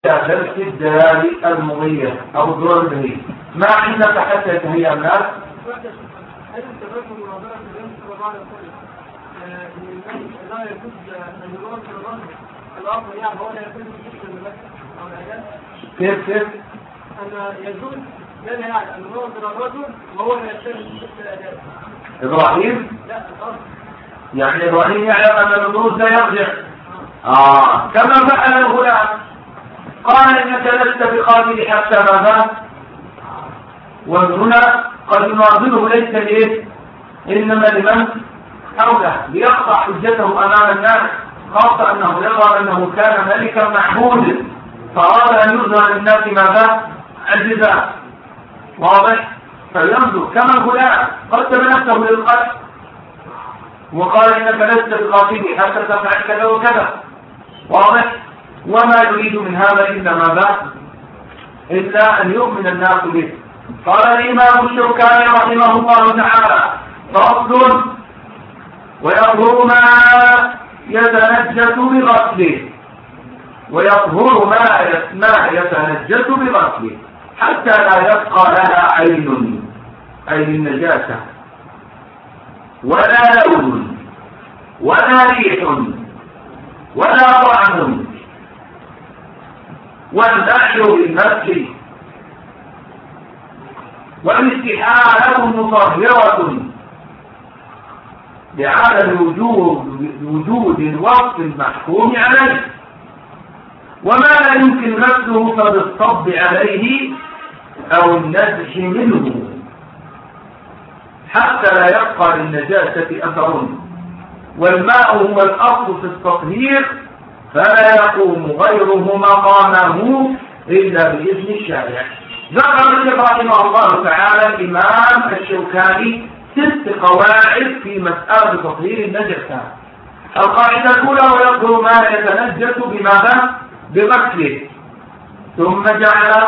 درس الدلال المضية أو الدور البهي ما عندك حتى يتهيأ الناس؟ هل التبادل مناظرة النبي صلى الله عليه وسلم لا يجوز أن يراد الرجل الأفضل يعني هو لا يجوز الجسم الممثل أو الأجل؟ كيف؟ أن يجوز لنا يعني أن يناظر الرجل وهو لا يجوز الجسم الأجل. إبراهيم؟ لا الأرض. يعني إبراهيم يعلم أن النور لا يرجع. كما فعل الغلام قال إنك لست بقادر حتى ماذا؟ وهنا قد يناظره ليس لإيه؟ إنما لمن حوله ليقطع حجته أمام الناس، خاصة أنه يرى أنه كان ملكا معبود فأراد أن يظهر للناس ماذا؟ عجزا. واضح؟ فينظر كما الغلام قدم نفسه للقتل وقال إنك لست بقاتل حتى تفعل كذا وكذا. واضح؟ وما يريد من هذا إلا ماذا؟ إلا أن يؤمن الناس به. قال الإمام الشوكاني رحمه الله تعالى: فصل: ويظهر ما يتنجس بغسله، ويظهر ما يتنجس بغسله حتى لا يبقى لها عين أي النجاسة ولا لون ولا ريح ولا طعم، والنحل بالمسح، والاستحالة مطهرة لعدم وجود الوصف المحكوم عليه، وما لا يمكن غسله فبالصب عليه أو النزح منه حتى لا يبقى للنجاسة أثر، والماء هو الأصل في التطهير فلا يقوم غيره مقامه إلا بإذن الشارع. ذكر الشيخ رحمه الله تعالى الإمام الشوكاني 6 قواعد في مسألة تطهير النجاسة. القاعدة الأولى: ويظهر ما يتنجس بماذا؟ بغسله. ثم جعل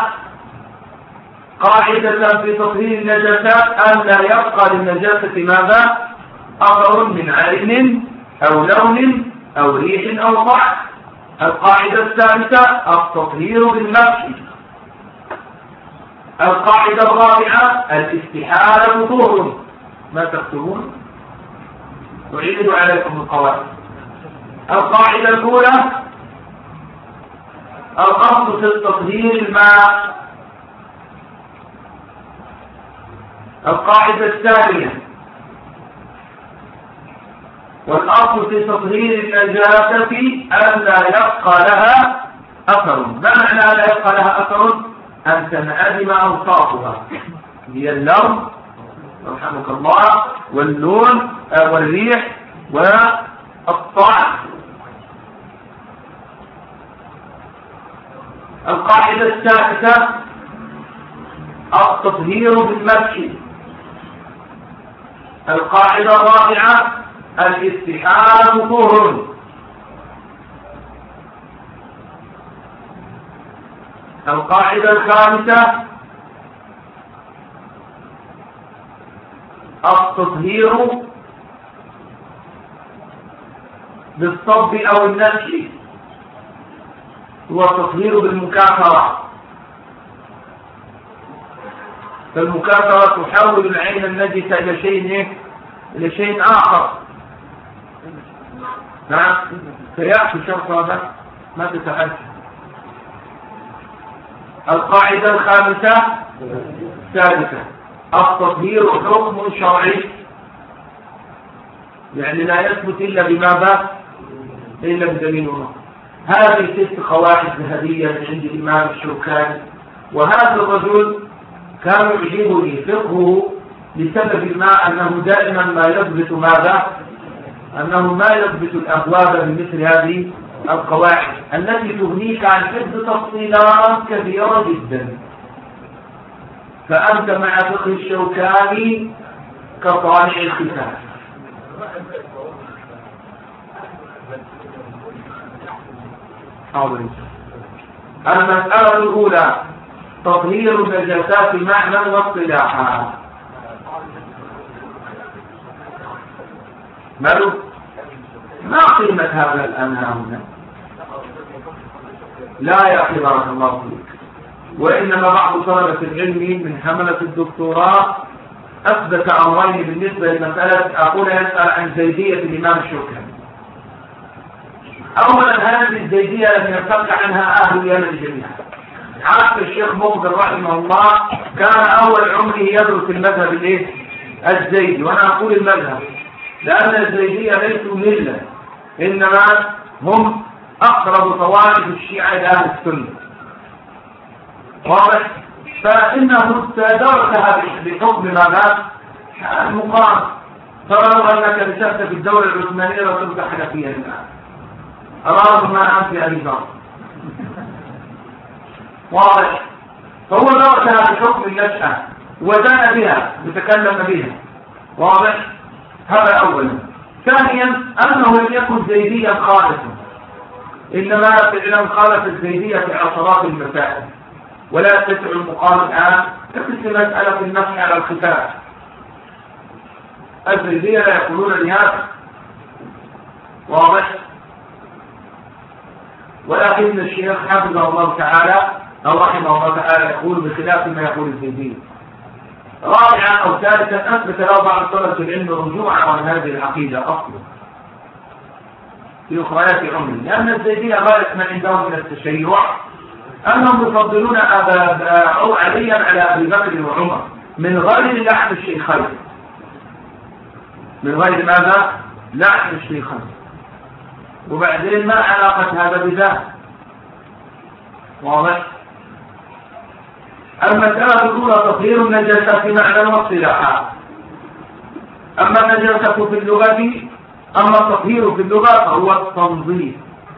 قاعدة في تطهير النجاسات أن لا يبقى للنجاسة ماذا؟ أثر من عين أو لون أو ريح أو طعم. القاعدة الثالثة: التطهير بالمسح. القاعدة الرابعة: الاستحالة طهر. ما تكتبون؟ أعيد عليكم القواعد. القاعدة الأولى: الأصل في التطهير الماء. القاعدة الثانية: والأصل في تطهير النجاسة أن لا يبقى لها أثر. ما معنى لا يبقى لها أثر؟ أن تنعدم أوصافها، هي اللون رحمك الله واللون والريح والطعم. القاعدة الثالثة: التطهير بالمسح. القاعدة الرابعة: الاستحالة طهر. القاعدة الخامسة: التطهير بالصب أو النسح، هو التطهير بالمكاثرة. فالمكاثرة تحول العين النجسة إلى شيء آخر. نعم، سيأتي شرط هذا ما تتحدث. القاعدة الخامسة السادسة: التطهير حكم شرعي، يعني لا يثبت إلا بماذا؟ إلا بدليل نص. هذه 6 قواعد ذهبية عند الإمام الشوكاني. وهذا الرجل كان يعجبني فقهه لسبب ما أنه دائما ما يثبت ماذا؟ أنه ما يثبت الأبواب بمثل هذه القواعد التي تغنيك عن حفظ تفصيلات كثيرة جدا. فأنت مع فقه الشوكاني كطالع الختان. المسألة الأولى: تطهير النجاسات معنى واصطلاحا. ما قيمة هذا الآن هنا؟ لا يا أخي بارك الله فيك، وإنما بعض طلبة العلم من حملة الدكتوراه أثبت أمرين بالنسبة للمسألة. أقول يسأل عن زيدية الإمام الشوكاني. أولا هذه الزيدية لم يرتفع عنها أهل اليمن جميعا. عارف الشيخ مقبل رحمه الله كان أول عمره يدرس المذهب الزيدي، وأنا أقول المذهب لأن الزيدية ليسوا ملة، إنما هم أقرب طوائف الشيعة إلى أهل السنة. واضح؟ فإنه درسها بحكم ماذا؟ المقام. ترى أنك نشأت في الدولة العثمانية وتصبح حنفيا الآن. أراد ما أنت يا أبي. واضح؟ فهو درسها بحكم النشأة ودان بها يتكلم بها. واضح؟ هذا أولا. ثانيا أنه لم يكن زيديا خالصا، إنما فعلا خالف الزيدية في عشرات المسائل، ولا تسع المقام الآن تقص مسألة النص على الختان. الزيدية لا يقولون لهذا. واضح؟ ولكن الشيخ حفظه الله تعالى أو رحمه الله تعالى يقول بخلاف ما يقول الزيدية. رابعا أو ثالثا أثبت له بعض طلبة العلم رجوعا عن هذه العقيدة أصلا في أخريات عمره، لأن الزيدية غاية ما عندهم من التشيع أنهم يفضلون عليا على أبي بكر وعمر من غير لحن الشيخين. من غير ماذا؟ لحن الشيخين. وبعدين ما علاقة هذا بذاك؟ واضح؟ المسألة الأولى تطهير النجاسة في معنى واصطلاحا. أما النجاسة في اللغة، أما التطهير في اللغة فهو التنظيف.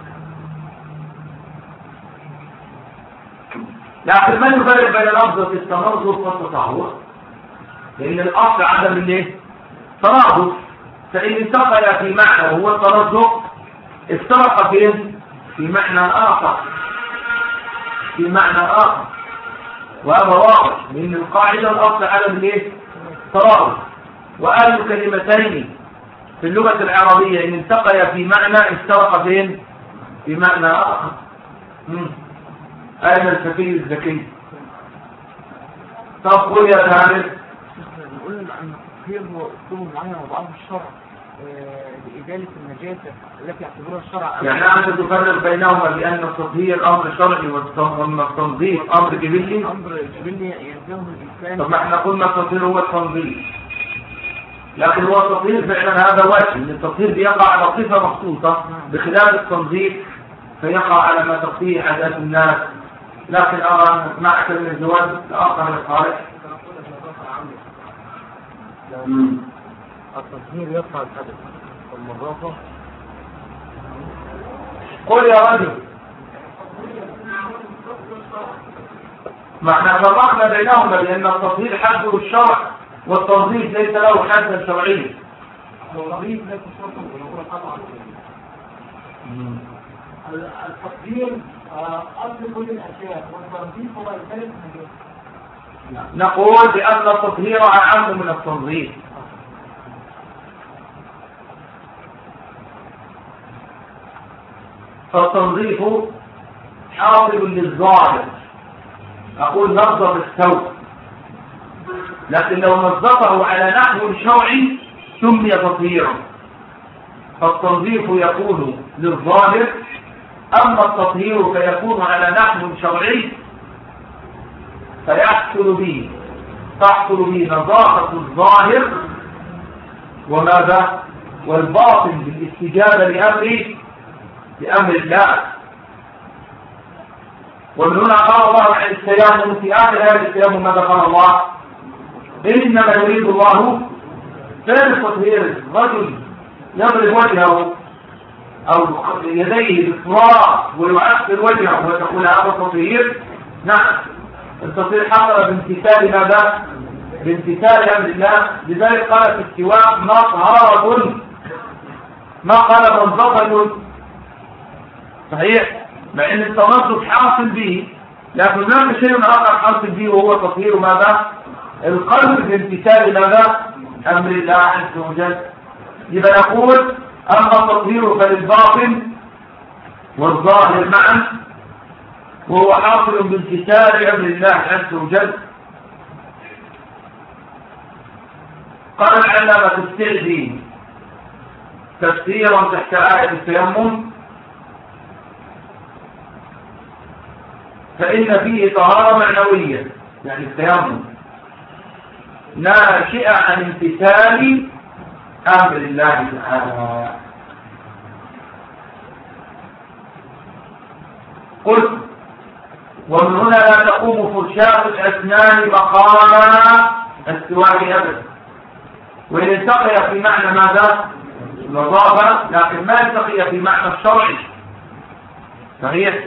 لكن من يفرق بين الأفضل في التنظف والتطهر؟ لأن الأصل عدم الترادف، فإن انتقل في معنى وهو التنظف افترق في معنى آخر، في معنى آخر، وهذا واضح لأن القاعدة الأصل عدم الترادف. وآل كلمتين في اللغة العربية إن التقيا في معنى افترق في معنى آخر. أين الفقيه الذكي؟ طب قل يا تعرف. نقول أن التطهير هو أسلوب معين وضعه الشرع لإزالة النجاسة التي يعتبرها الشرع. يعني أنت تفرق بينهما بأن التطهير أمر شرعي والتنظيف أمر جبلي؟ أمر جبلي يلزمه الإنسان. طب ما احنا قلنا التطهير هو التنظيف، لكن هو التطهير فعلا هذا وجه، ان التطهير بيقع على صفة مخصوصة بخلاف التنظيف فيقع على ما تقضيه عادات الناس. لكن أرى معك من الزواج الآخر الصالح. التطهير يرفع الحدث والنظافة. قل يا رجل. ما احنا فرقنا بينهما لأن التطهير حده الشرع والتنظيف ليس له حدا شرعي. التنظيف ليس شرطا ونقول قطعا. التطهير أصل كل الأشياء، والتنظيف هو الثالث من نقول بأن التطهير أعم من التنظيف. فالتنظيف حاصل للظاهر، أقول نظف الثوب، لكن لو نظفه على نحو شرعي سمي تطهيرا. فالتنظيف يكون للظاهر، أما التطهير فيكون على نحو شرعي تحصل به نظافة الظاهر وماذا؟ والباطن بالاستجابة لأمر الله. ومن هنا قال الله عن التيمم في آخر هذا التيمم ماذا قال الله؟ إنما يريد الله تطهير رجل يضرب وجهه أو يديه بالتراب ويعفر وجهه وتقول هذا تطهير. نعم، التطهير حصل بامتثال ماذا؟ بامتثال أمر الله. لذلك قال في السواك مطهرة، ما قال منظفة. صحيح، مع ان التنظف حاصل به، لكن هناك شيء آخر حاصل به وهو تطهير ماذا؟ القلب بامتثال ماذا؟ أمر الله عز وجل. يبقى نقول أما التطهير فللباطن والظاهر معا، وهو حاصل بامتثال أمر الله عز وجل. قال العلامة السعدي تفسيرا تحت آية التيمم: فإن فيه طهارة معنوية، يعني التيمم ناشئة عن امتثال أمر الله تعالى. قلت: ومن هنا لا تقوم فرشاة الأسنان مقام السواك أبدا، وإن التقي في معنى ماذا؟ النظافة، لكن ما التقي في معنى الشرعي. صحيح.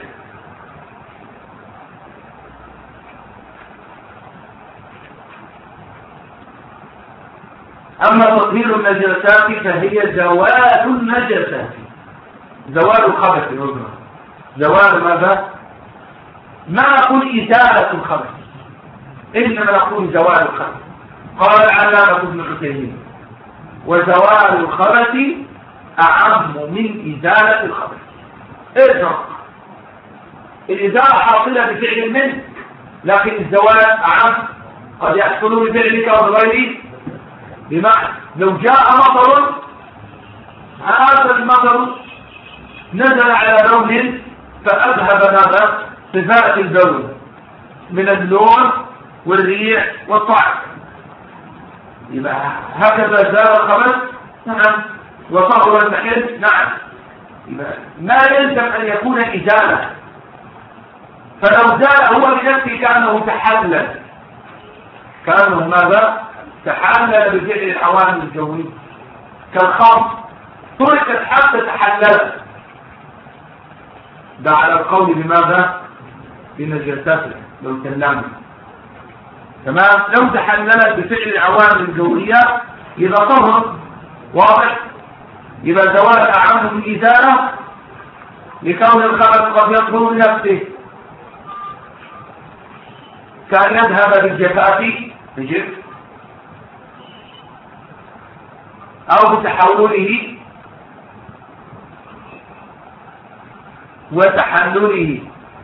أما تطهير النجاسات فهي زوال النجاسات، زوال الخبث العذر، زوال ماذا؟ ما نقول إزالة الخبث، إنما نقول زوال الخبث. قال العلامة ابن عثيمين: وزوال الخبث أعم من إزالة الخبث. إيه الفرق؟ الإزالة حاصلة بفعل منه، لكن الزوال أعم، قد يحصل بفعلك وبغيره. بمعنى لو جاء مطر، هذا المطر نزل على لون فأذهب ماذا؟ صفات اللون من اللون والريح والطعم، يبقى هكذا زال الخبث. نعم. وطهر المحل. نعم. يبقى ما يلزم أن يكون إزالة، فلو زال هو بنفسه كأنه تحلل، كأنه ماذا؟ تحلل بفعل العوامل الجوية، كالخمر تركت حتى تحللت، ده على القول بماذا؟ بنجاسته لو سلمنا. تمام. لو تحللت بفعل العوامل الجوية يبقى طهر. واضح؟ يبقى زوال أعم من إزالة، لكون الخبث قد يطهر نفسه، كان يذهب بالجفاف بجف أو بتحوله وتحلله.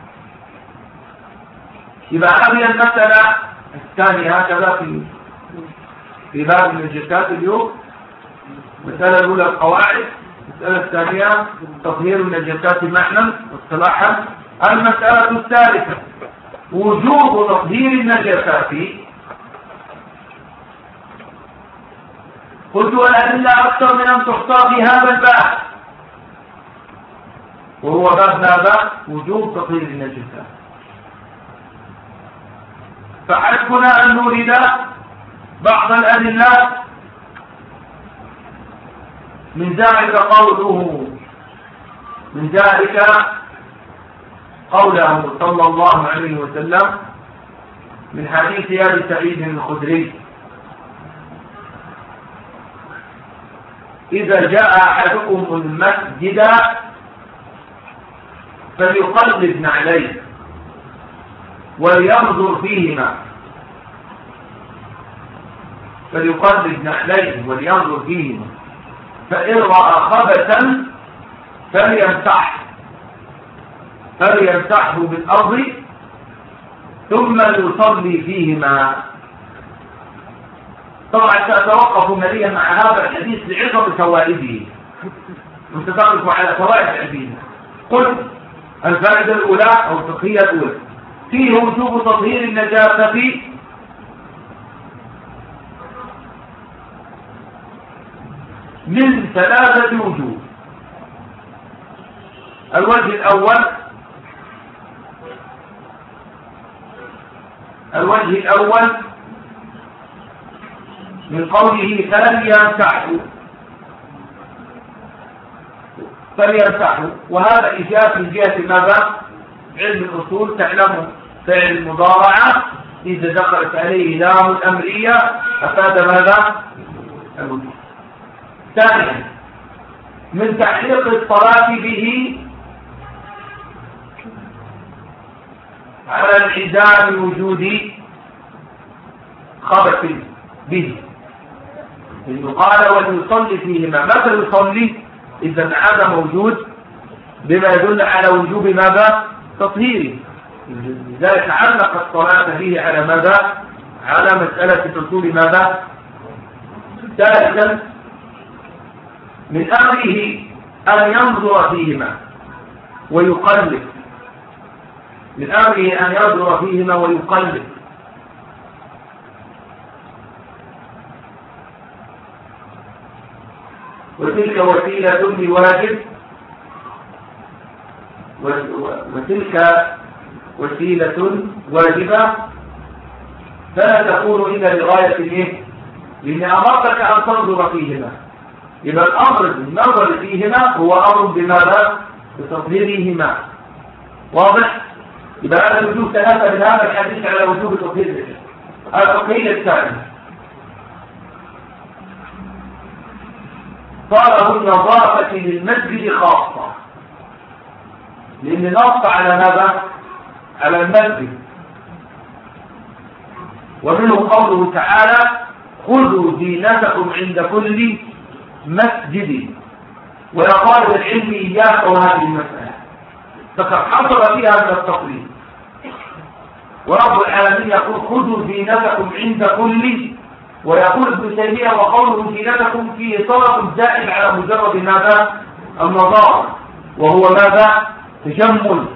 يبقى هذه المسألة الثانية هكذا في باب النجاسات اليوم. المسألة الأولى القواعد، المسألة الثانية تطهير النجاسات معنى واصطلاحا. المسألة الثالثة وجوب تطهير النجاسات. قلت: والأدلة أكثر من أن تحصى في هذا الباب، وهو باب ماذا؟ وجوب تطهير النجاسات. فحسبنا أن نورد بعض الأدلة، من ذلك قوله صلى الله عليه وسلم من حديث أبي سعيد الخدري: إذا جاء أحدكم المسجد فليقلب نعليه ولينظر فيهما، فإن رأى خبثا فليمسحه بالأرض ثم يصلي فيهما. طبعا سأتوقف مليا مع هذا الحديث لعظم فوائده، وستعرف على فوائد الحديث. قلت: الفائدة الأولى أو الفقهية الأولى فيه وجوب تطهير النجاسة من ثلاثة وجوه. الوجه الأول من قوله فليمسحوا، وهذا إجابة من جهة ماذا؟ علم الأصول. تعلم فعل المضارعة إذا دخلت عليه لام الأمرية أفاد ماذا؟ الوجوب. ثانيا من تحقيق الصلاة به على انعدام وجود خبث به، إنه قال وليصلي فيهما. متى يصلي؟ إذا عدم وجود، بما يدل على وجوب ماذا؟ تطهيره. لذلك علق الصلاة فيه على ماذا؟ على مسألة الأصول ماذا؟ ثالثا من أمره أن ينظر فيهما ويقلب، من أمره أن ينظر فيهما ويقلب. وتلك وسيلة لواجب، وتلك وسيلة واجبة فلا تكون إلا لغاية إيه؟ لأن أمرتك أن تنظر فيهما، يبقى الأمر بالنظر فيهما هو أمر بماذا؟ بتطهيرهما. واضح؟ يبقى هذا وجوب ثلاثة من هذا الحديث على وجوب تطهير. التقييد الثاني طلب النظافة للمسجد خاصة، لأن نص على ماذا؟ على المسجد. ومنه قوله تعالى خذوا زينتكم عند كل مسجد. ويقال العلم إياك وهذه المسألة فقد حصل فيها من التقليد. ورب العالمين يقول خذوا زينتكم عند كل، ويقول ابن تيمية وقوله زينتكم فيه طلب زائد على مجرد ماذا؟ النظافة، وهو ماذا؟ تجمل،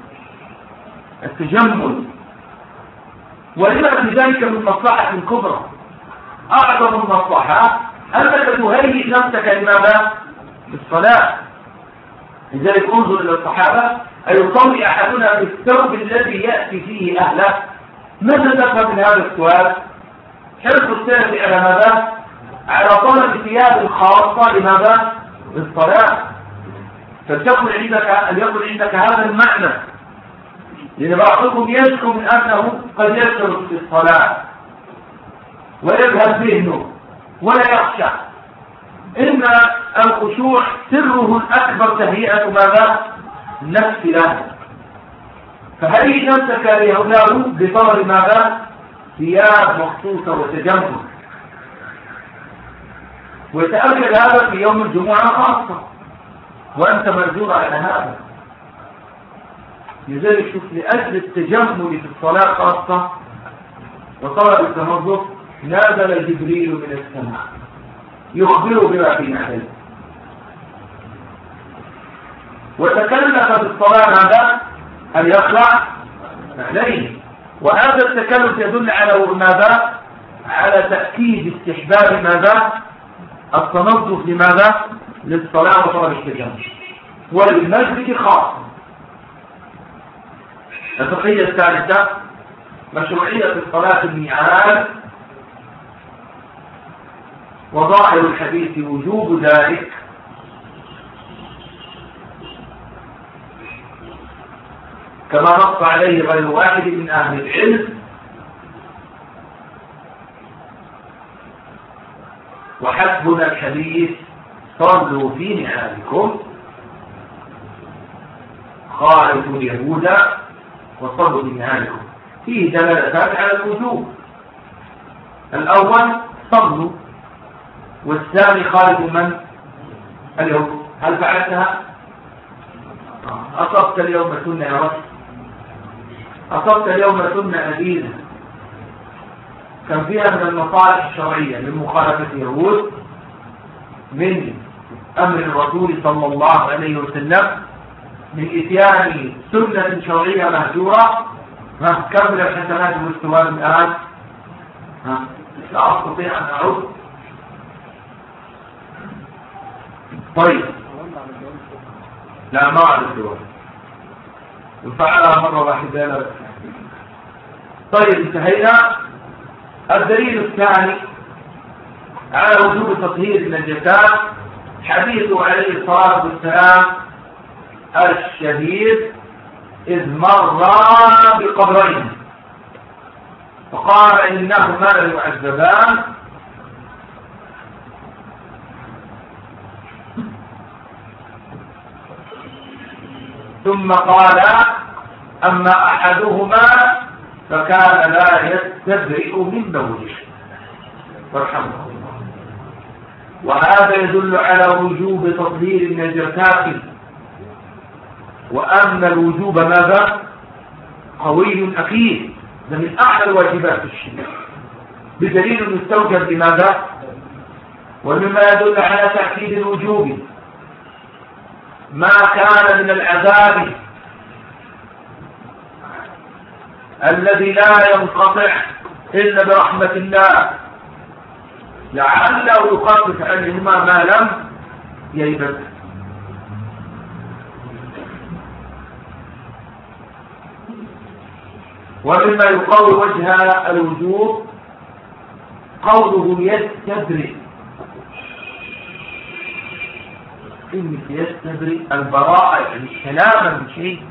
التجمل. ولما في ذلك من مصلحة كبرى، أعظم المصلحة أنك تهيئ نفسك لماذا؟ للصلاة. لذلك انظر إلى الصحابة أيصلي أحدنا في الثوب الذي يأتي فيه أهله؟ ماذا تفهم من هذا السؤال؟ حرص السلف على ماذا؟ على طلب ثياب خاصة لماذا؟ للصلاة. فلتكن عندك هذا المعنى، لأن بعضكم يشكو من أنه قد يشترك في الصلاة ويذهب ذهنه ولا يخشع. إن الخشوع سره الأكبر تهيئة ماذا؟ النفس له. فهيئ نفسك له بطلب ماذا؟ ثياب مخصوصة وتجمل. ويتأكد هذا في يوم الجمعة خاصة، وأنت مرجور على هذا. لذلك شوف، لأجل التجمل في الصلاة خاصة وطلب التنظف نازل جبريل من السماء يخبر بما في نعليه، وتكلف بالصلاة ماذا؟ أن يخلع عليه. وهذا التكلف يدل على ماذا؟ على تأكيد استحباب ماذا؟ التنظف لماذا؟ للصلاة وطلب التجمل، وللمسجد خاصة. التقييد الثالثة مشروعية الصلاة الميعاد، وظاهر الحديث وجوب ذلك، كما نص عليه غير واحد من أهل العلم. وحسبنا الحديث صلوا في نعالكم خالفوا اليهود وصلوا في نعالكم، فيه دلالتان على الوجوب. الأول صلوا، والثاني خالفوا من؟ اليهود. هل فعلتها؟ أصبت اليوم سنة يا رب، أصبت اليوم سنة أدينة كان فيها من المصالح الشرعية لمخالفة اليهود، من أمر الرسول صلى الله عليه وسلم من إتيان سنة شرعية مهجورة. كم من الحسنات المستوى الآن؟ لا أستطيع أن أعود. طيب، لا ما أعرف الجواب، وفعلها مرة واحدة لا. طيب انتهينا. الدليل الثاني على وجوب تطهير النجاسات حديثه عليه الصلاة والسلام الشهيد إذ مر بقبرين فقال إنهما ليعذبان ثم قال أما أحدهما فكان لا يستبرئ من بوله وارحمه الله. وهذا يدل على وجوب تطهير النجاسات، وأن الوجوب ماذا؟ قوي أكيد، ده من أعلى الواجبات في الشريعة، بدليل أنه استوجب لماذا؟ ومما يدل على تأكيد الوجوب ما كان من العذاب الذي لا ينقطع إلا برحمة الله، لعله يخفف عنهما ما لم ييبس. ومما يقوي وجه الوجوب قوله يستبرئ، كلمة يستبرئ البراءة، يعني سلاما من شيء.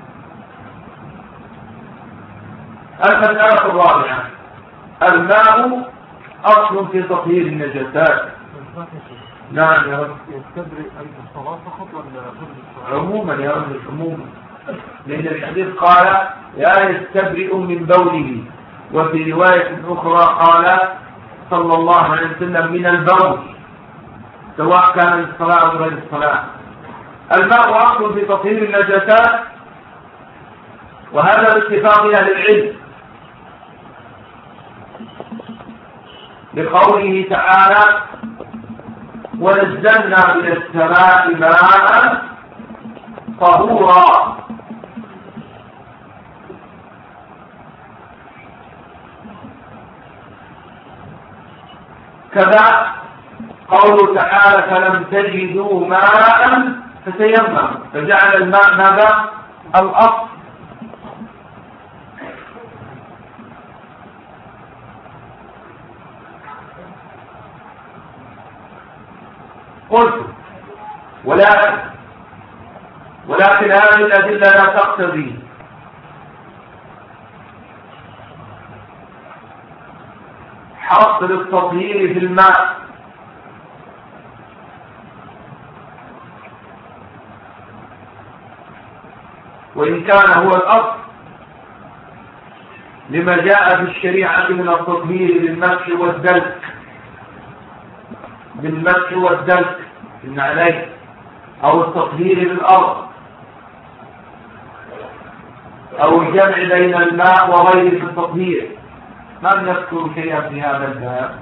المسألة الرابعة، الماء أصل في تطهير النجاسات. نعم يا رب. يستبرئ الصلاة فقط ولا عموما يا رب، عموما، لأن الحديث قال لا يستبرئ من بوله، وفي رواية أخرى قال صلى الله عليه وسلم من البول، سواء كان للصلاة أو غير الصلاة. الماء أصل في تطهير النجاسات، وهذا باتفاق أهل العلم، لقوله تعالى ونزلنا من السماء ماء طهورا. كذا قوله تعالى فلم تجدوا ماء فتيمموا، فجعل الماء ماذا؟ الأصل. قلت ولكن هذه الأدلة لا تقتضي حصر التطهير في الماء، وإن كان هو الأصل لما جاء في الشريعة من التطهير بالمسح والدلك، بالمسح والدلك إن عليه، أو التطهير بالأرض، أو الجمع بين الماء وغيره في التطهير. من يذكر شيئا في هذا الباب؟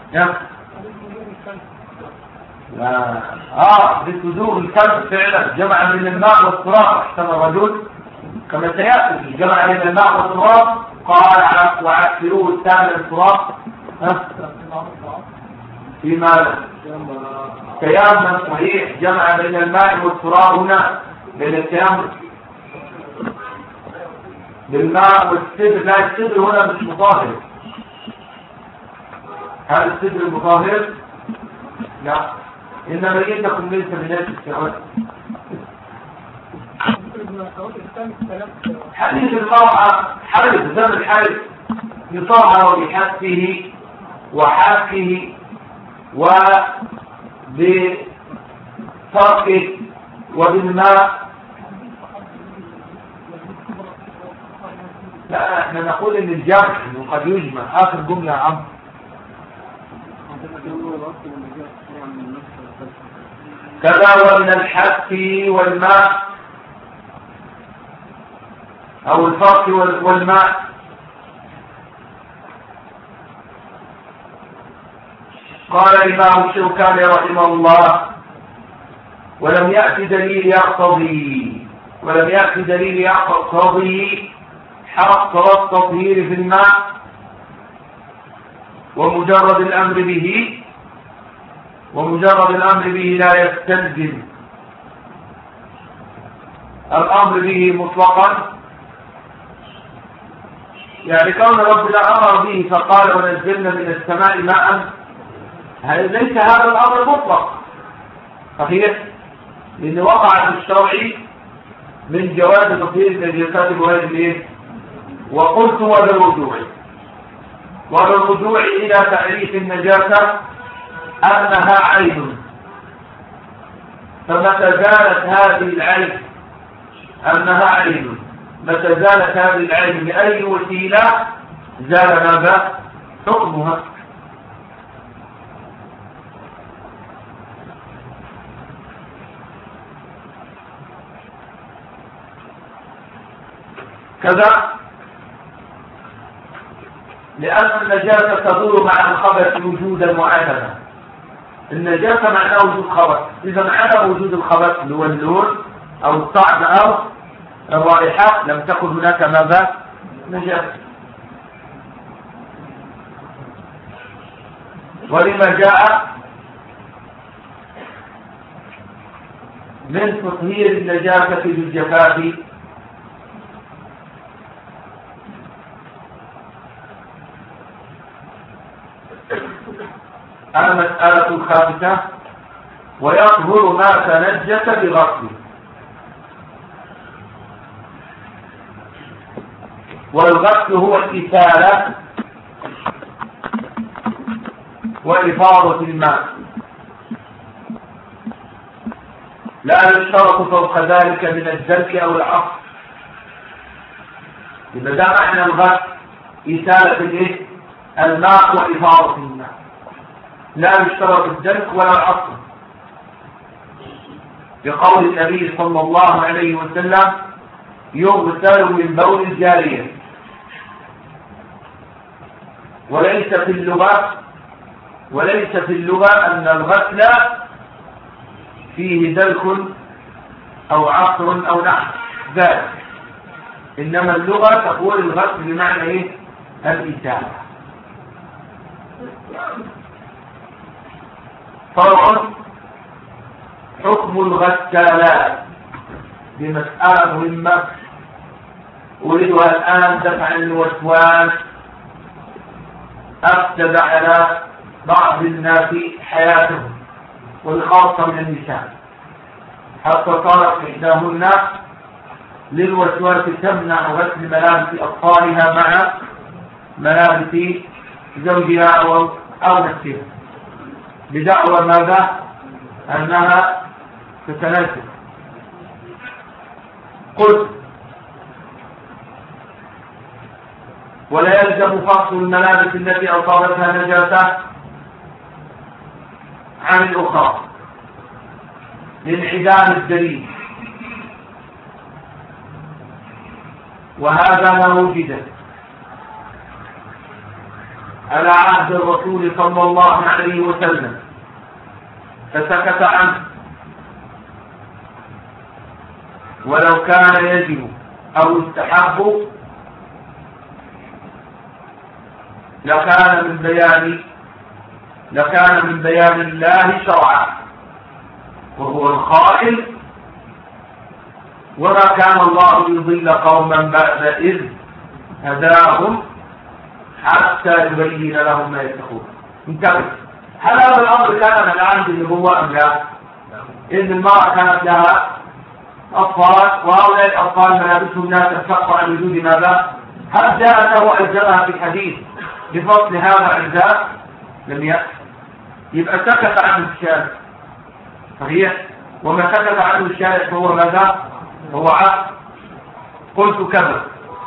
لا. بصدور الكلب فعلا جمع بين الماء والتراب، احسن الرجل كما سيأتي جمع بين الماء والتراب، قال وعكسروه الثاني التراب في ماذا؟ تيامن صحيح، جمع بين الماء والتراب هنا، بين التيامن بالماء والسدر. لا، السدر هنا مش مطهر، هذا السدر المطهر لا، إنما يدكم ليس بنفس السعود. حديث المرأة حرث دم الحرث يطهر بحثه وحاكه وبفرقه وبالماء. لا، احنا نقول ان الجمع انه قد يجمع. اخر جملة يا عم. كذا ومن الحث والماء او الفرق والماء. قال الإمام الشوكاني رحمه الله ولم يأتي دليل يقتضي حصر التطهير في الماء ومجرد الأمر به لا يستلزم الأمر به مطلقا، يعني كون ربنا أمر به فقال ونزلنا من السماء ماء، ليس هذا الأمر مطلق صحيح، لأن وقع في الشرع من جواز تطهير النجاسات بهذه. وقلت وبالرجوع إلى تعريف النجاسة أنها عين، فمتى زالت هذه العين بأي وسيلة زال ماذا؟ حكمها. كذا لأن النجاسة تدور مع الخبث وجودا وعدما. النجاسة معناه وجود خبث، إذا عدم وجود الخبث اللي هو اللون أو الطعم أو الرائحة لم تكن هناك ماذا؟ نجاسة. ولما جاء من تطهير النجاسة بالجفاف المسألة الخامسة ويطهر ما تنجس بغسله. والغسل هو الإسالة وإفاضة الماء، لا يشترط فوق ذلك من الدلك أو العصر. إذا ده معنى الغسل إسالة الماء وإفاضة الماء، لا يشترط الدلك ولا العصر، بقول النبي صلى الله عليه وسلم يغسل من بول الجارية. وليس في اللغة أن الغسل فيه دلك أو عصر أو نحو ذلك، إنما اللغة تقول الغسل بمعنى الإسالة. فرع حكم الغسالات بمسألة مهمة أريدها الآن دفعا الوسواس أفسد على بعض الناس حياتهم والخاصة من النساء، حتى صارت إحداهن للوسواس تمنع غسل ملابس أطفالها مع ملابس زوجها أو نفسها بدعوى ماذا؟ أنها تتناسب. قلت ولا يلزم فصل الملابس التي أصابتها نجاسة عن الأخرى لانعدام الدليل، وهذا ما وجد على عهد الرسول صلى الله عليه وسلم فسكت عنه، ولو كان يجب أو يستحب لكان من بيان الله شرعا، وهو القائل وما كان الله ليضل قوما بعد إذ هداهم حتى يبين لهم ما يتقون. انتبه، هل هذا الأمر كان من عند النبوة أم لا؟ إن المرأة كانت لها أطفال وهؤلاء الأطفال ملابسهم لا تنفق عن وجود ماذا؟ هل جاء له أجزاءها في الحديث بفصل هذا الأجزاء؟ لم يأتي. يبقى سكت عنه الشارع صحيح، وما سكت عنه الشارع فهو ماذا؟ هو عقل. قلت كذا.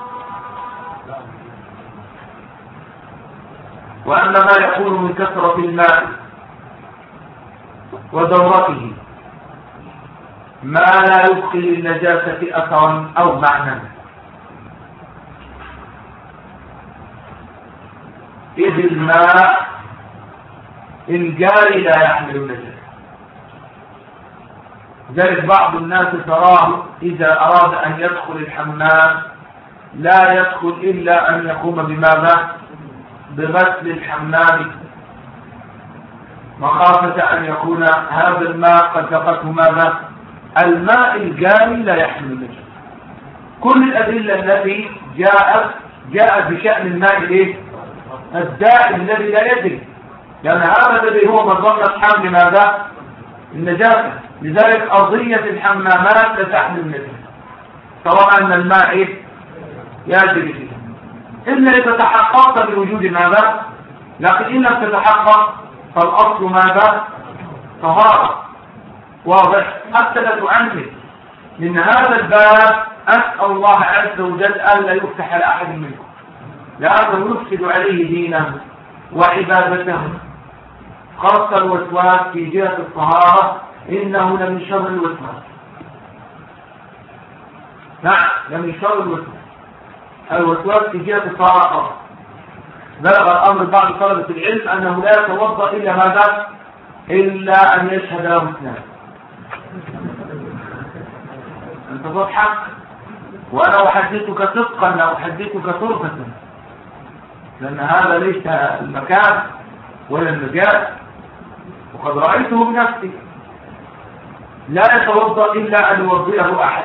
وأن ما يكون من كثرة الماء ودورته ما لا يبقي للنجاسة أثرا أو معنى، إذ الماء الجاري لا يحمل النجاسة. ذلك بعض الناس تراه إذا أراد أن يدخل الحمام لا يدخل إلا أن يقوم بماذا؟ بغسل الحمام، مخافة أن يكون هذا الماء قد ذقته ماذا؟ الماء الجاري لا يحمل النجاسة. كل الأدلة التي جاءت بشأن الماء الدائم الذي لا يجري، لأن هذا الذي هو مظنة حمل ماذا؟ النجاسة. لذلك أرضية الحمامات لا تحمل النجاسة سواء أن الماء يجري فيه، إلا إذا تحققت بوجود ماذا؟ لكن إن لم تتحقق فالأصل ماذا؟ طهارة. واضح؟ حتى لا تعنف. من هذا الباب أسأل الله عز وجل ألا يفتح لأحد منكم، لأنه يفسد عليه دينه وعبادته، خاصة الوسواس في جهة الطهارة إنه لمن شر الوسواس. نعم، لمن شر الوسواس في جهة الطهارة. بلغ الأمر بعض طلبة العلم أنه لا يتوضأ إلا ماذا؟ إلا أن يشهد له اثنان. أنت تضحك وأنا أحدثك صدقا لا أحدثك طرفة، لأن هذا ليس المكان ولا المجال، وقد رأيته بنفسي. لا يتوضأ إلا أن يوضئه أحد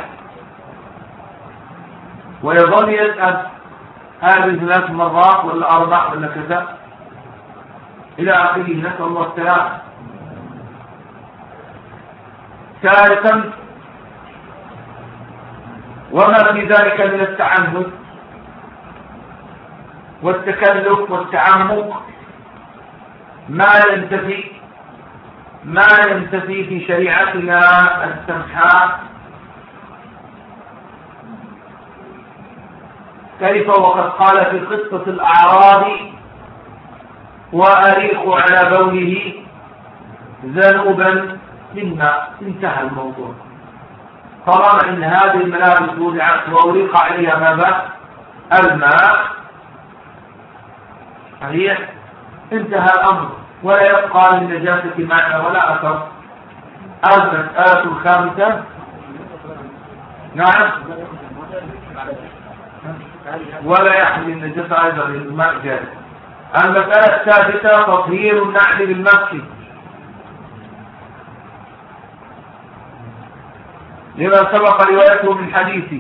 ويظل يسأل هذه 3 مرات ولا 4 ولا كذا إلى آخره، نسأل الله السلامة. ثالثا، وما في ذلك من التعنت والتكلف والتعمق ما ينتفي في شريعتنا السمحاء. كيف وقد قال في قصة الأعرابي: وأريق على بوله ذنوبا مما انتهى الموضوع. طالما ان هذه الملابس وضعت وأريق عليها ماذا؟ الماء، صحيح، انتهى الأمر ولا يبقى للنجاسة معنى ولا أثر. المسألة الخامسة، نعم، ولا يحمل النجاسة أيضا الماء جاري. المسألة السادسة، تطهير النعل بالمسح، لما سبق روايته من حديث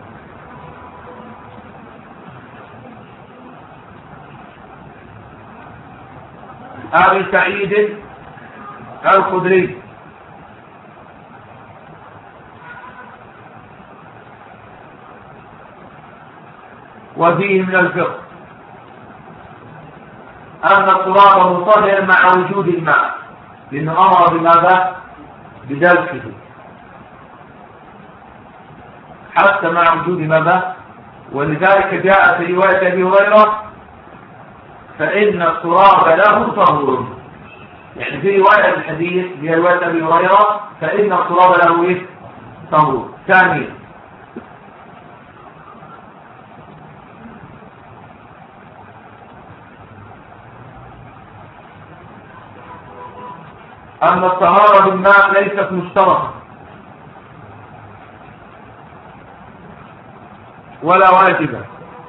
أبي سعيد الخدري وفيه من الفقه أن التراب مطهر مع وجود الماء، لأنه أمر بماذا؟ بدلكه، حتى مع وجود ماذا؟ ولذلك جاء في رواية أبي هريرة: فإن التراب له طهور. يعني في رواية الحديث في رواية أبي هريرة: فإن التراب له إيه؟ طهور. ثانيا، أن الطهارة بالماء ليست مشتركة ولا واجبة،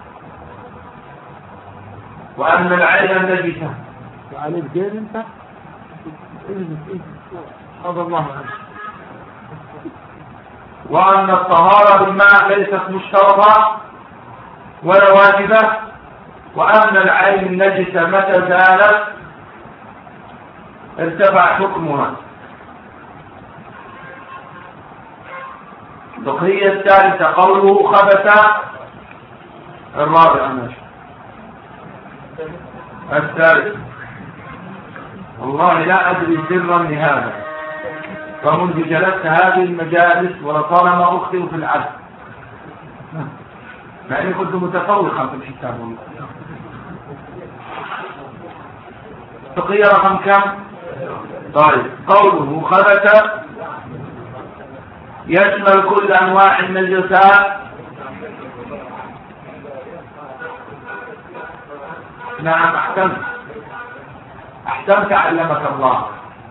وأن العين نجسة. وعليك جيد انت هذا الله عنه. وأن الطهارة بالماء ليست مشتركة ولا واجبة، وأن العين النجسة متى زالت ارتفع حكمها. البقية الثالثة، قوله خبث. الرابع ماشي. الثالث، والله لا أدري سرا لهذا، فمنذ جلست هذه المجالس ولطالما أخطئ في العدل، مع أني كنت متفوقا في الحساب والله. بقية رقم كم؟ طيب، قوله خبث يشمل كل أنواع النجاسات. نعم، أحسنت علمك الله.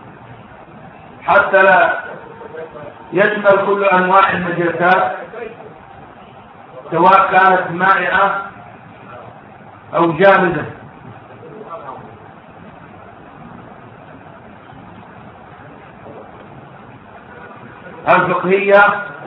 حتى لا يشمل كل أنواع النجاسات سواء كانت مائعة أو جامدة. الفقهية،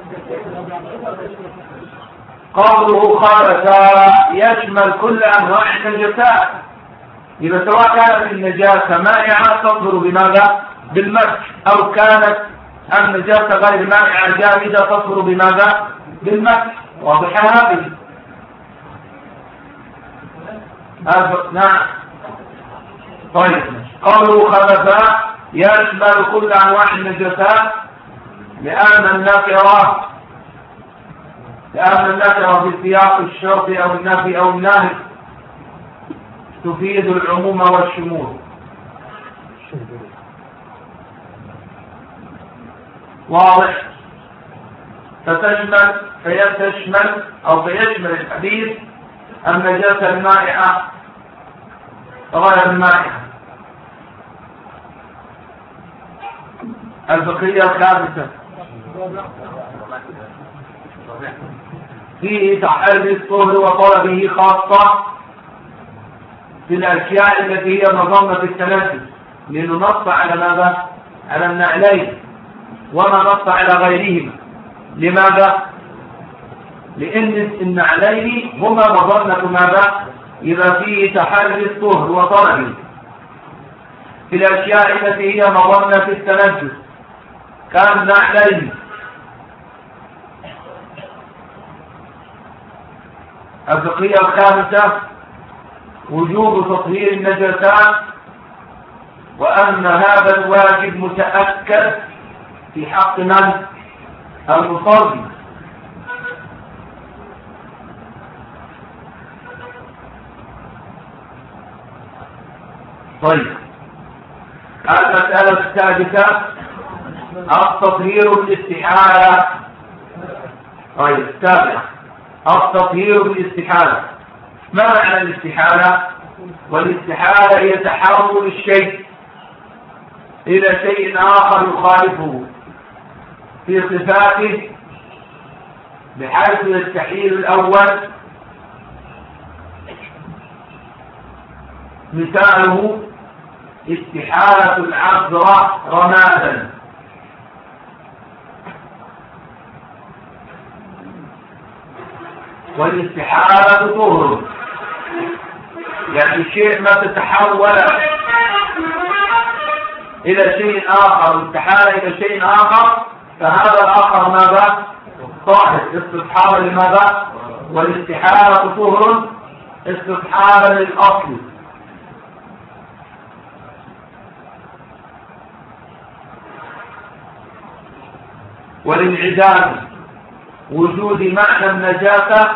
قوله خالف يشمل كل أنواع النجاسات، إذا سواء كانت النجاسة مائعة تطهر بماذا؟ بالمسح، أو كانت النجاسة غير مائعة جامدة تطهر بماذا؟ بالمسح. واضح هذه؟ نعم. طيب، قوله خالف يشمل كل أنواع النجاسات لأن النكرة في سياق الشرط أو النفي أو النهي تفيد العموم والشمول. واضح؟ فيشمل الحديث النجاسة المائعة غاية المانحة. الفقهية الخامسة فيه تحري الطهر وطلبه خاصة في الأشياء التي هي مظنة التنفس، لننص على ماذا؟ على النعلين، وما نص على غيرهما. لماذا؟ لأن النعلين هما مظنة ماذا؟ إذا فيه تحري الطهر وطلبه في الأشياء التي هي مظنة التنفس كان نعلين. الفقهية الخامسة وجوب تطهير النجاسات، وأن هذا الواجب متأكد في حق من؟ المصلي. طيب، المسألة السادسة التطهير بالاستحالة. طيب، السابعة التطهير بالاستحالة. ما معنى الاستحالة؟ والاستحالة هي تحول الشيء إلى شيء آخر يخالفه في صفاته بحيث يستحيل الأول. مثاله استحالة العذراء رمادا، والاستحالة طهر، يعني شيء ما تتحول إلى شيء آخر، استحالة إلى شيء آخر، فهذا الآخر ماذا؟ طاهر استصحابا لماذا؟ والاستحالة طهر استصحابا للأصل. وللعدام وجود معنى النجاسة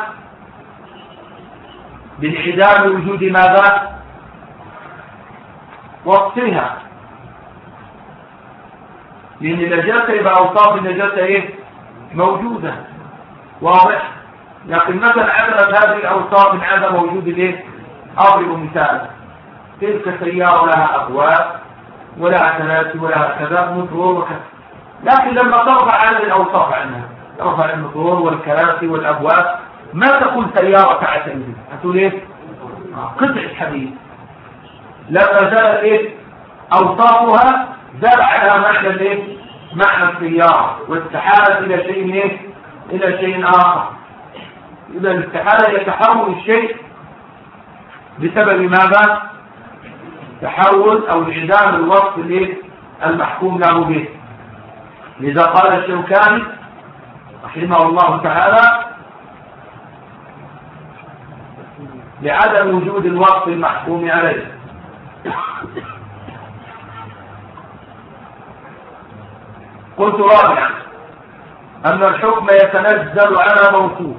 بانعدام وجود ماذا؟ وصفها، لأن النجاسة يبقى أوصاف النجاسة إيه؟ موجودة، واضح. لكن مثلا عدمت هذه الأوصاف من عدم وجود الإيه؟ أضرب مثال، تلك سيارة لها أبواب ولها كراسي ولها كذا موتور وكذا، لكن لما ترفع هذه الأوصاف عنها، ترفع الموتور والكراسي والأبواب، ما تقول سيارة تعتمد، هتقول إيه؟ قطعة حديد. لما زالت إيه؟ أوصافها زال على معنى الإيه؟ معنى السيارة، واستحالت إلى شيء إيه؟ إلى شيء آخر. إذا الاستحالة يتحول الشيء بسبب ماذا؟ تحول أو انعدام الوصف الإيه؟ المحكوم له به. لذا قال الشوكاني رحمه الله تعالى لعدم وجود الوصف المحكوم عليه. قلت رابعا أن الحكم يتنزل على موصوف.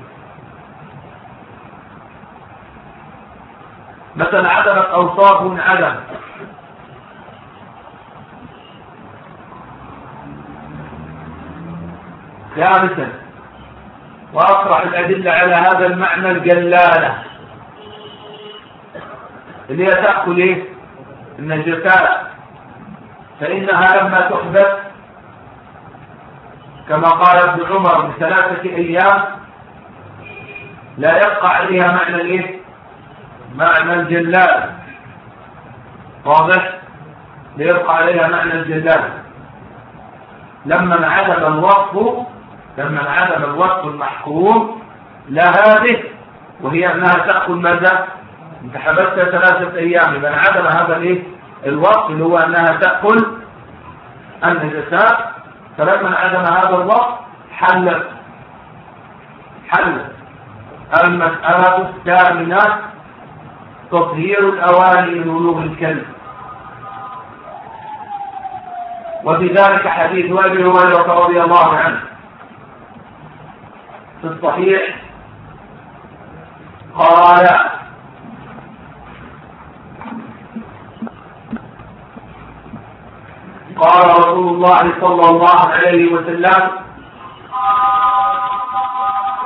مثلا عدمت أوصاف من عدم، ثالثا وأطرح الأدلة على هذا المعنى الجلالة اللي هي تأكل إيه؟ النجاسات، فإنها لما تحدث كما قال ابن عمر ب3 أيام لا يبقى عليها معنى الإيه؟ معنى الجلالة، واضح؟ ليبقى عليها معنى الجلالة لما انعدم الوصف المحكوم لهذه، وهي أنها تأكل ماذا؟ انت حبستها 3 أيام، لما انعدم هذا الإيه؟ الوصف اللي هو أنها تأكل النجاسات، فلما انعدم هذا الوصف حلت. المسألة الثامنة تطهير الأواني من ولوغ الكلب. وفي ذلك حديث أبي هريرة رضي الله عنه في الصحيح قال رسول الله صلى الله عليه وسلم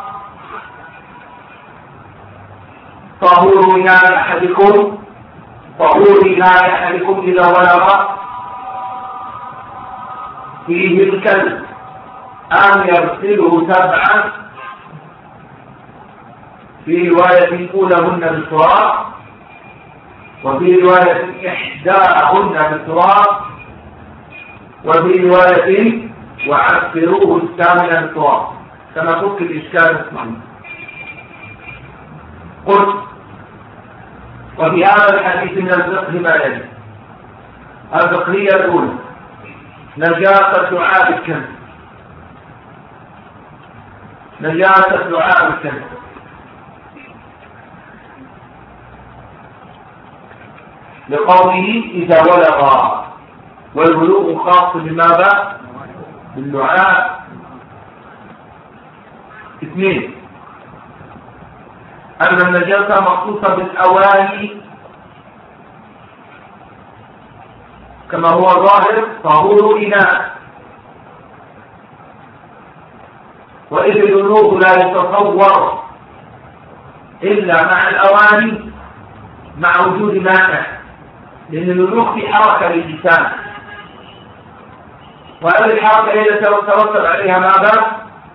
طهور إناء أحدكم طهور لا يحلكم إذا بلغ فيه الكلب أن يغسله 7 في رواية أولهن بالتراب، وفي رواية إحداهن بالتراب، وفي رواية وعفروه الثامنة بالتراب، كما فك الإشكال اسمه. قلت وفي هذا الحديث من الفقه ما يلي: الفقهية الأولى نجاسة لعاب الكلب، نجاسة لعاب الكلب. لقوله إذا ولغ، والبلوغ خاص بماذا؟ باللعاب. 2 أن النجاسة مخصوصة بالأواني كما هو ظاهر طهور إناء، وإذ البلوغ لا يتصور إلا مع الأواني مع وجود مانع، لأن البلوغ في حركة للجسام، وهذه الحركة هي التي ترتب عليها ماذا؟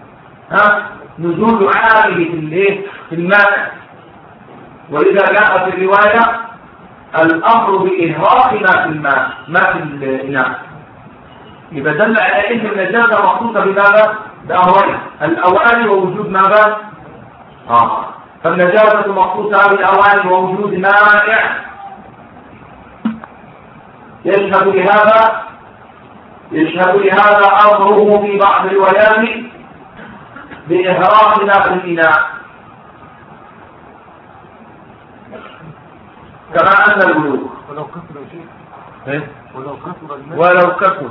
نزول عامله في الماء. ولذا جاء في الرواية الأمر بإهراق ما في الماء، ما في الإناء، يبقى دل على أن النجاسة مخصوصة بماذا؟ بأمرين: الأواني ووجود ماذا؟ فالنجاسة مخصوصة بالأواني ووجود مانع. يشهد لهذا أمره في بعض الروايات بإهراق ما في الإناء، كما أن البلوغ ولو كثر شيء، ولو كثر.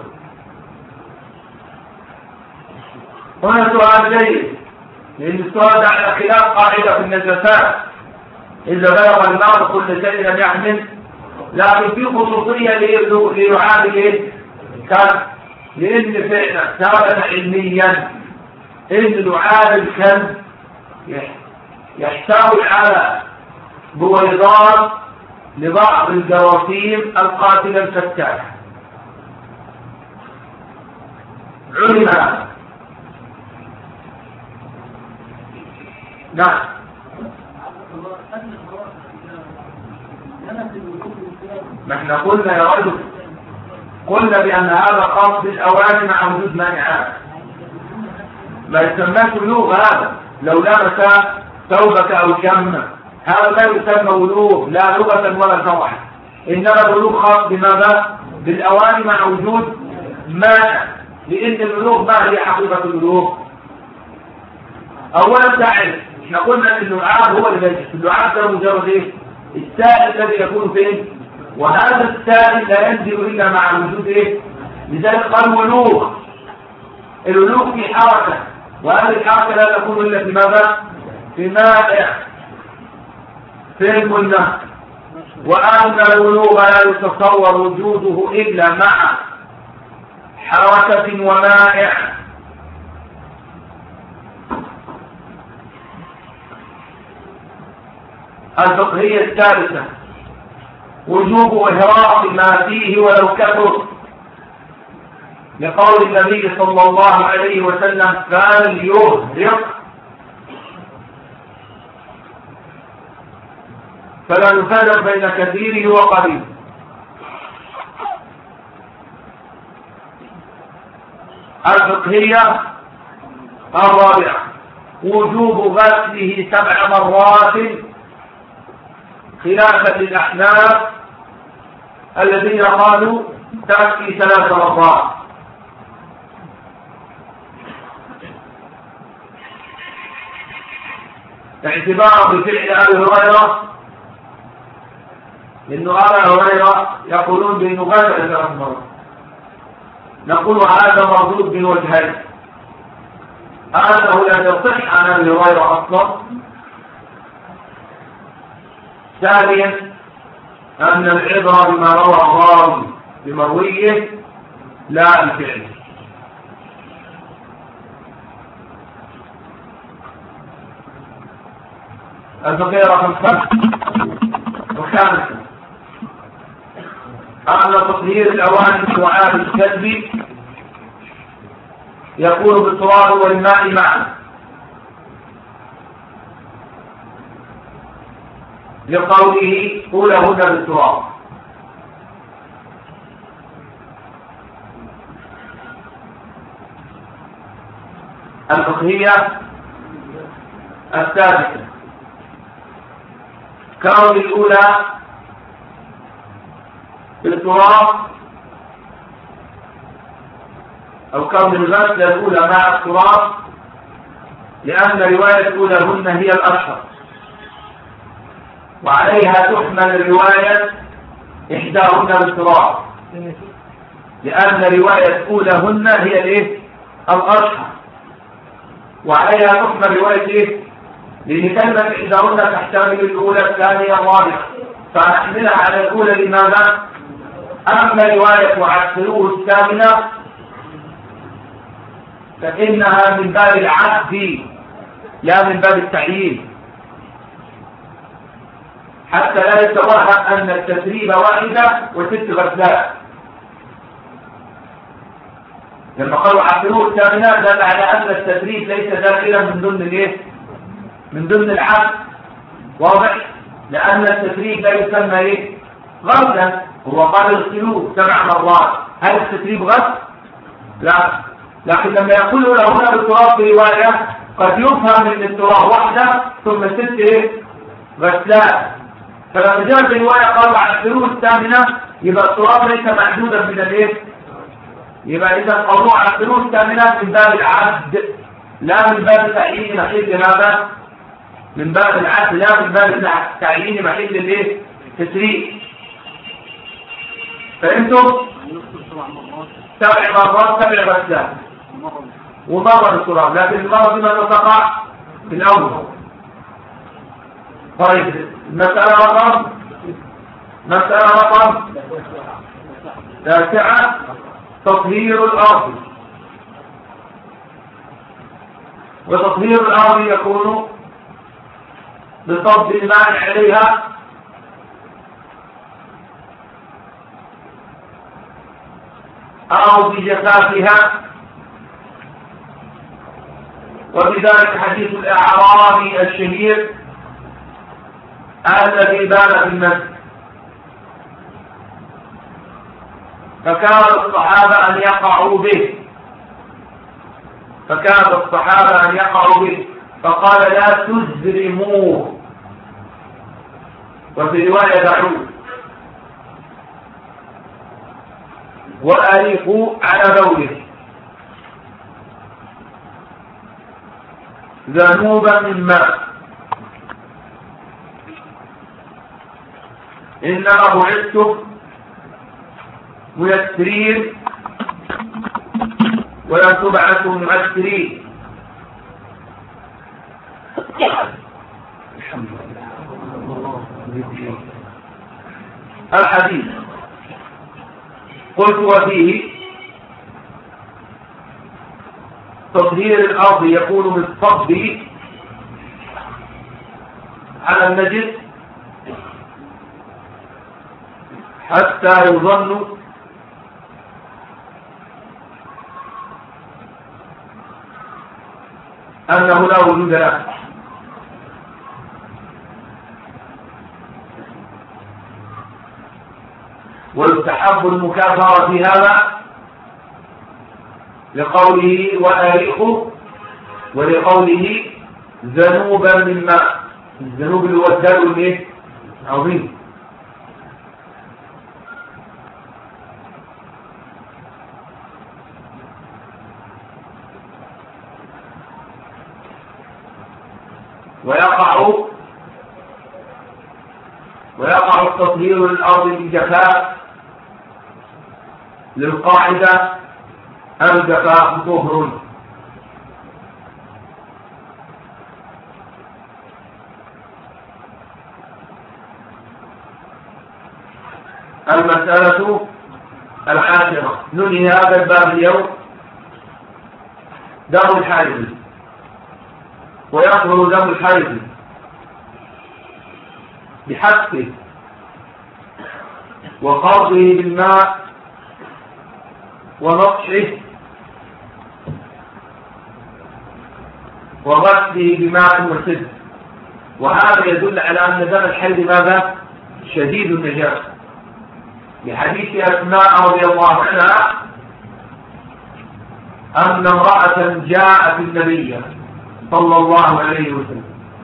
هنا سؤال جيد، لأن السؤال على خلاف قاعدة في النجاسات: إذا بلغ الماء كل شيء لم يحمل، لكن في خصوصية للعاب الكلب، لأن فعلا ثابت علميا إن لعاب الكلب يحتوي على بويضات لبعض الجراثيم القاتلة الفتاكة. علم هذا. نعم. ما احنا قلنا يا رجل، قلنا بأن هذا خاص بالأواني مع وجود مانعات، ما يسماش بلوغ. هذا لو لمس ثوبك أو شمك هذا لا يسمى بلوغ لا لغة ولا شرعا، إنما البلوغ خاص بماذا؟ بالأواني مع وجود مانع، لأن البلوغ ما هي حقيقة البلوغ؟ أولا تعرف، احنا قلنا أن اللعاب هو النجس، اللعاب ده مجرد السائل الذي يكون فين؟ وهذا السائل لا ينزل إلا مع وجود لذلك قال بلوغ. البلوغ في حركة، وهذه الحركة لا تكون إلا في ماذا؟ في مائع. فين قلنا؟ وأن البلوغ لا يتصور وجوده إلا مع حركة ومائع. الفقهية الثالثة وجوب إهراق ما فيه ولو كثر، لقول النبي صلى الله عليه وسلم: فليهرق، فلا نفرق بين كثيره وقليله. الفقهية الرابعة وجوب غسله 7 مرات خلافا للأحناف الذين قالوا تكفي 3 مرات. اعتبارا بفعل أبي هريرة، لأنه أبا هريرة يقولون بأنه غير 3 مرات، نقول هذا مردود من وجهين: أنه لا يصح عن أبي هريرة أصلا، ثانيا أن العبرة بما روى الراوي بمرويه لا الفعل. الفقيه رقم 5 وخامسا تطهير الأواني وعاب الكلب يكون بالتراب والماء معا، لقوله أولهن بالتراب. الفقهية الثالثة كون الأولى بالتراب أو كون الغسل الأولى مع التراب، لأن رواية أولهن هي الأشهر، وعليها تحمل رواية إحداهن بالتراب، لأن رواية أولهن هي الإيه؟ الأشهر، وعليها تحمل رواية إيه؟ لأن كلمة إحداهن تحتمل الأولى الثانية الرابعة، فنحملها على الأولى لماذا؟ أما رواية عكسه الثامنة فإنها من باب العقد لا من باب التعيين، حتى لا يتوهم أن التسريب واحدة وست غسلات. لما قالوا عقلوه الثامنة دل على أن التسريب ليس داخلا من ضمن الايه؟ من ضمن العقد، واضح؟ لأن التسريب لا يسمى ايه؟ غسلا. هو قال اغسلوه 7 مرات، هل التسريب غسل؟ لا، لكن لما يقولوا له هنا بالتراب في رواية قد يفهم من التراب واحدة ثم 6 ايه؟ غسلات. فلما جاء في رواية قالوا عقلوه الثامنة يبقى التراب ليس محدودا من الايه؟ يبقى إذا قالوا عقلوه الثامنة من باب العقد لا من باب تعيين محل هذا، من باب العقد لا من باب تعيين محل الايه؟ تسريب. فانتم 7 مرات 7 غسلات ومرة التراب، لكن المرة بما تقع في الأول. طيب مسألة رقم 9 تطهير الأرض. وتطهير الأرض يكون بصب الماء عليها أو بجفافها، وبذلك حديث الأعرابي الشهير الذي بال في المسجد، فكان الصحابة أن يقعوا به، فقال لا تزرموه، وفي رواية دعوه، وأريقوا على بوله ذنوبا من ماء، إنما بعثتم ميسرين ولا تبعثوا مؤثرين. الحديث قلت وفيه تطهير الأرض يكون بالصب على النجس حتى يظن أنه لا وجود له، ويستحب المكافرة في هذا لقوله وآرخه ولقوله ذنوبا من ماء. الذنوب اللي هو الدال عظيم. ويقع التطهير للأرض بالجفاف للقاعدة الجفاف طهر. المسألة 10 ننهي هذا الباب اليوم. دم الحائض، ويطهر دم الحائض بحسب وخرطه بالماء ونطشه وغسله بماء وسدر. وهذا يدل على أن دم الحيض ماذا؟ شديد النجاسة، لحديث أسماء رضي الله عنها أن امرأة جاءت النبي صلى الله عليه وسلم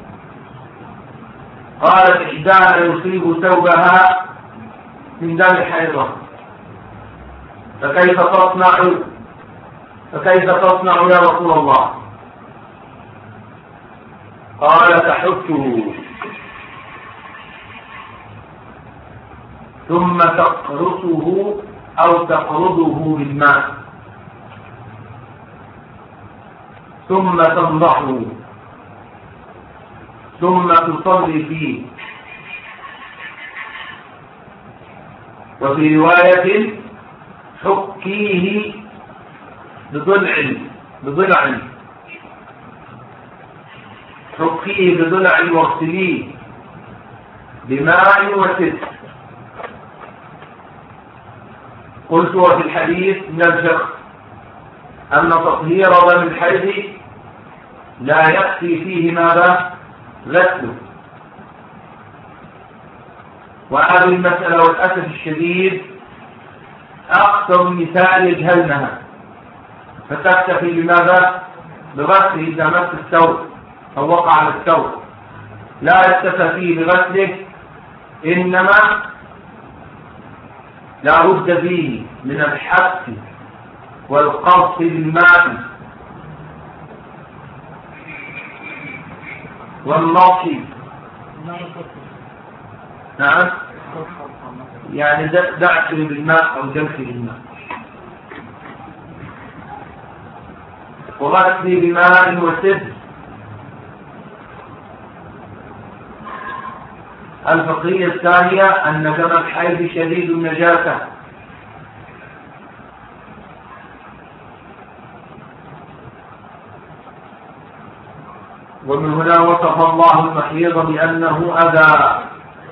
قالت إحدانا يصيب ثوبها من دم حيضة فكيف تصنع يا رسول الله؟ قال تحته ثم تقرصه أو تقرضه بالماء ثم تنضحه ثم تصلي فيه. وفي رواية حكيه بضلع حكيه بضلع واغسليه بماء وسدر. قلت وفي الحديث نرجح أن تطهير دم الحيض لا يكفي فيه ماذا؟ غسله. وهذه المسألة والأسف الشديد أكثر النساء يجهلنها، فتكتفي بماذا؟ بغسله إذا مس الثوب أو وقع على الثوب، لا يكتفي بغسله، إنما لا بد فيه من الحبس والقرص بالماء والنطش. نعم، يعني دعك بالماء أو دلك بالماء وغسل بماء وسدر. الفقهية الثانية أن دم الحيض شديد النجاسة، ومن هنا وصف الله المحيض بأنه أذى.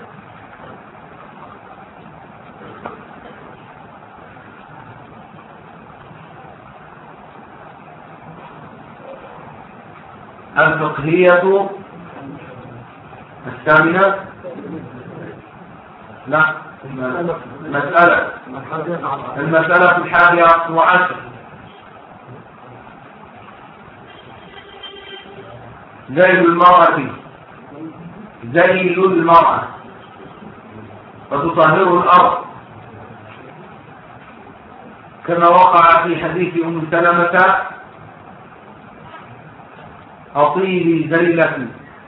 الفقهية الثامنة لا المسألة 11 ذيل المرأة فتطهر الأرض كما وقع في حديث أم سلمة أطيلي ذيلتي،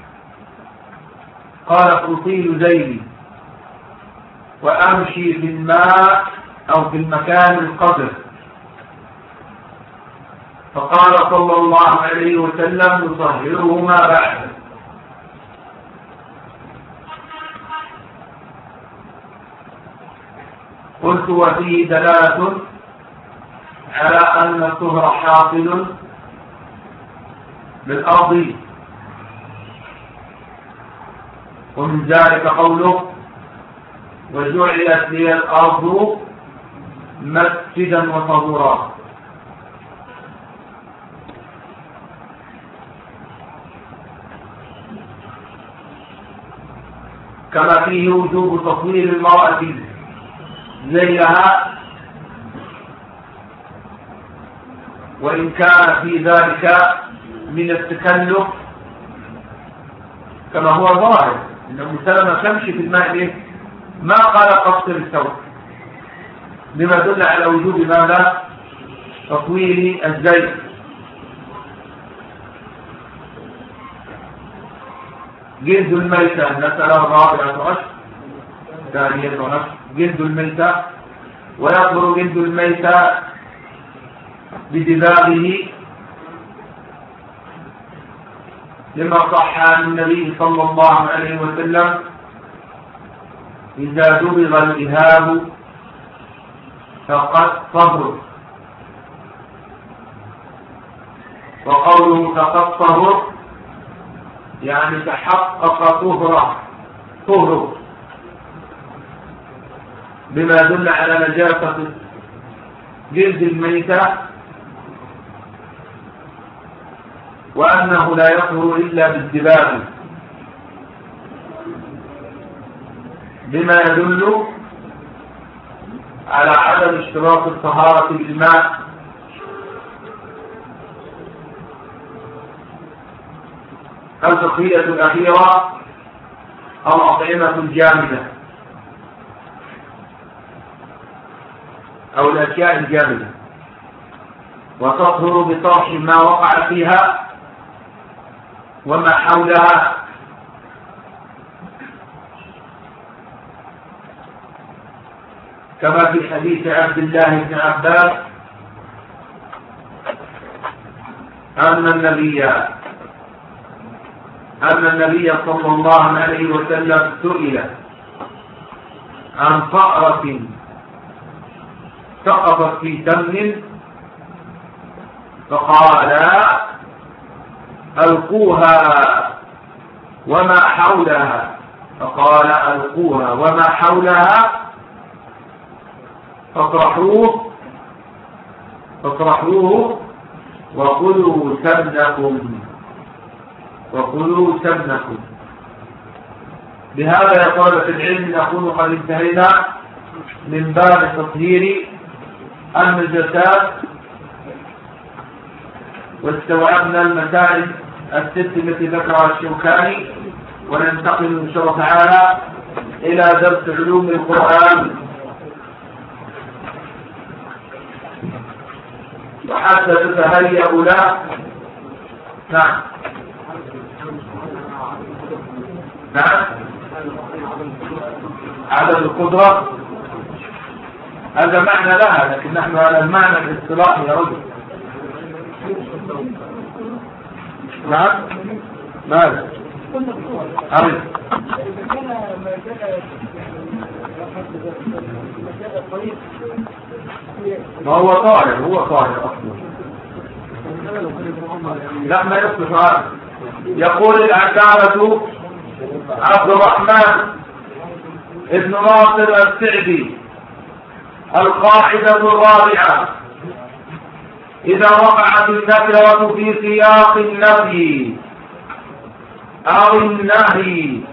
قالت أطيل ذيلي وأمشي في الماء أو في المكان القدر، فقال صلى الله عليه وسلم يطهره ما بعده. قلت وفيه دلالة على أن الطهر حاصل بالأرض، ومن ذلك قوله وجعلت لي الأرض مسجدا وطهورا. كما فيه وجوب تطهير المرأة ذيلها، وإن كان في ذلك من التكلف كما هو ظاهر إن أم سلمة تمشي في الماء ما قال قصر الثوب، بما دل على وجوب ماذا؟ تطويل الزيت. جلد الميتة المسألة 14 ثانية جلد الميتة، ويطهر جلد الميتة بدباغه لما صح عن النبي صلى الله عليه وسلم إذا دبغ الإهاب فقد طهر، وقوله فقد طهر يعني تحقق طهره بما يدل على نجاسة جلد الميتة، وأنه لا يطهر إلا بالدباغ، بما يدل على عدم اشتراط الطهارة بالماء. البقية الأخيرة الأطعمة الجامدة أو الأشياء الجامدة، وتطهر بطرح ما وقع فيها وما حولها، كما في حديث عبد الله بن عباس أن النبي صلى الله عليه وسلم سئل عن فأرة سقطت في تمن فقال ألقوها وما حولها، فقال ألقوها وما حولها فاطرحوه وكلوا سمنكم. بهذا يا طلبة العلم نكون قد انتهينا من باب تطهير النجاسات، واستوعبنا المسائل الست التي ذكرها الشوكاني، وننتقل إن شاء الله تعالى إلى درس علوم القرآن. وحتى تتهيأ له نعم عدد القدرة، هذا معنى لها، لكن نحن على المعنى الاصطلاحي يا رجل. نعم ماذا؟ أرد ما هو طاهر أصلا، لا ما يصلح هذا. يقول العتابة عبد الرحمن ابن ناصر السعدي: القاعدة الرابعة: إذا وقعت النكرة في سياق النفي أو النهي